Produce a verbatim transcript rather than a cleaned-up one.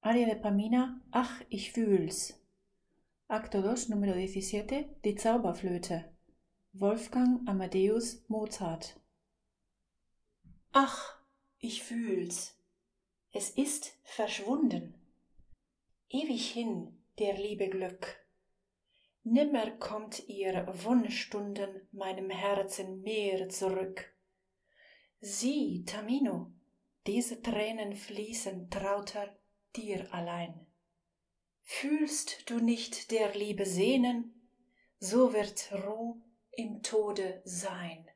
Aria de Pamina, Ach, ich fühl's. Acto dos, Numero diecisiete, Die Zauberflöte. Wolfgang Amadeus Mozart. Ach, ich fühl's. Es ist verschwunden. Ewig hin, der Liebe Glück. Nimmer kommt ihr Wunschstunden meinem Herzen mehr zurück. Sieh, Tamino, diese Tränen fließen trauter dir allein. Fühlst du nicht der Liebe Sehnen, so wird Ruh im Tode sein.